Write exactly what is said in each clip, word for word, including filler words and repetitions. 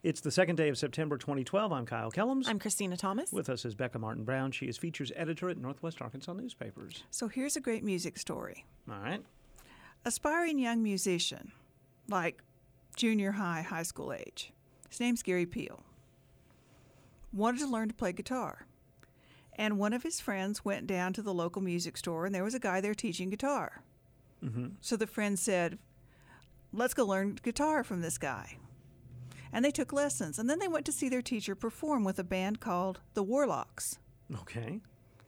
It's the second day of September twenty twelve. I'm Kyle Kellums. I'm Christina Thomas. With us is Becca Martin Brown. She is features editor at Northwest Arkansas Newspapers. So here's a great music story. All right. Aspiring young musician, like junior high, high school age. His name's Gary Peel. Wanted to learn to play guitar. And one of his friends went down to the local music store, and there was a guy there teaching guitar. Mm-hmm. So the friend said, let's go learn guitar from this guy. And they took lessons. And then they went to see their teacher perform with a band called the Warlocks. Okay.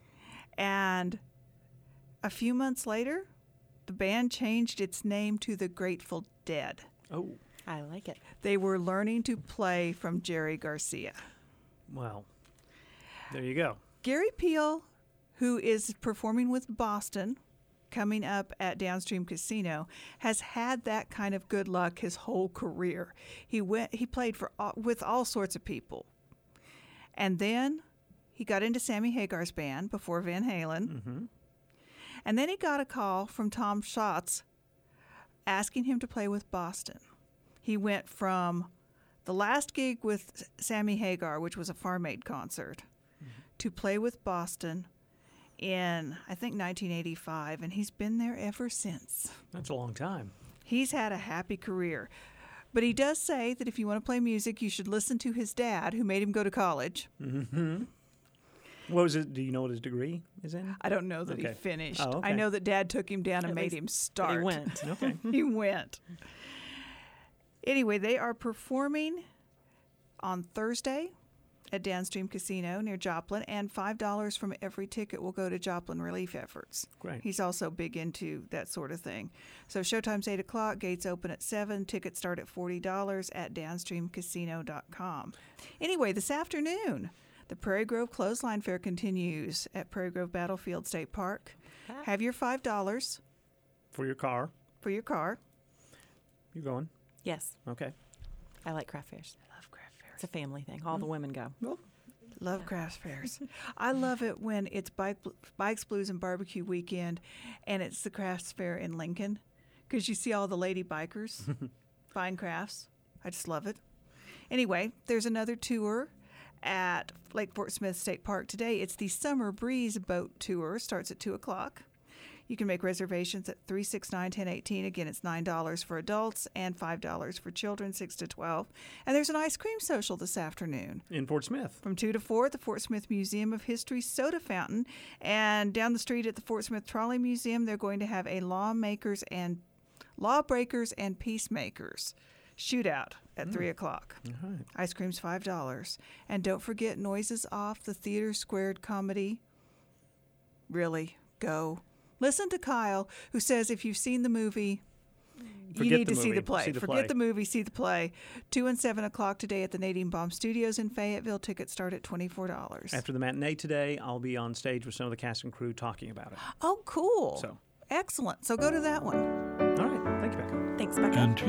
And a few months later, the band changed its name to the Grateful Dead. Oh. I like it. They were learning to play from Jerry Garcia. Well, there you go. Gary Peel, who is performing with Boston, coming up at Downstream Casino, has had that kind of good luck his whole career. He went. He played for all, with all sorts of people, and then he got into Sammy Hagar's band before Van Halen, Mm-hmm. and then he got a call from Tom Schatz asking him to play with Boston. He went from the last gig with Sammy Hagar, which was a Farm Aid concert, mm-hmm. to play with Boston in, I think, nineteen eighty-five, and he's been there ever since. That's a long time. He's had a happy career. But he does say that if you want to play music, you should listen to his dad, who made him go to college. Mm-hmm. What was it? Do you know what his degree is in? I don't know that okay. he finished. Oh, okay. I know that Dad took him down and At made least him start. He went. Okay. He went. Anyway, they are performing on Thursday at Downstream Casino near Joplin, and five dollars from every ticket will go to Joplin relief efforts. Great. He's also big into that sort of thing. So showtime's eight o'clock, gates open at seven, tickets start at forty dollars at downstream casino dot com. Anyway, this afternoon, the Prairie Grove Clothesline Fair continues at Prairie Grove Battlefield State Park. Ah. Have your five dollars For your car. for your car. You going? Yes, Okay. I like craft fairs. I love craft fairs. It's a family thing. All the women go. Well, Love craft fairs. I love it when it's bike, Bikes, Blues, and Barbecue weekend, and it's the crafts fair in Lincoln, because you see all the lady bikers buying crafts. I just love it. Anyway, there's another tour at Lake Fort Smith State Park today. It's the Summer Breeze Boat Tour. Starts at two o'clock. You can make reservations at three six nine, one oh one eight. Again, it's nine dollars for adults and five dollars for children six to twelve. And there's an ice cream social this afternoon. in Fort Smith. From two to four at the Fort Smith Museum of History Soda Fountain. And down the street at the Fort Smith Trolley Museum, they're going to have a lawmakers and lawbreakers and peacemakers shootout at mm. three o'clock. All right. Ice cream's five dollars. And don't forget Noises Off, the Theater Squared comedy. Really, go. Listen to Kyle, who says if you've seen the movie, Forget you need the to see movie. the play. See the Forget play. the movie, see the play. Two and seven o'clock today at the Nadine Baum Studios in Fayetteville. Tickets start at twenty-four dollars. After the matinee today, I'll be on stage with some of the cast and crew talking about it. Oh, cool. So. Excellent. So go to that one. All right. Thank you, Becca. Thanks, Becca. And